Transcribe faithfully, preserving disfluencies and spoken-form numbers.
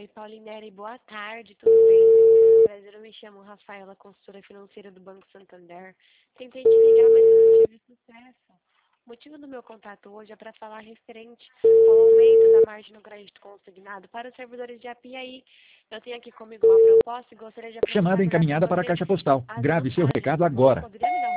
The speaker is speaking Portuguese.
Oi, Paulineri, boa tarde, tudo bem? Prazer, eu me chamo Rafaela, consultora financeira do Banco Santander. Tentei te ligar, mas eu não tive sucesso. O motivo do meu contato hoje é para falar referente ao aumento da margem no crédito consignado para os servidores de A P I. Eu tenho aqui comigo uma proposta e gostaria de Chamada apresentar melhor para encaminhada para a você caixa postal. as Grave seu vantagens. recado Você agora. poderia me dar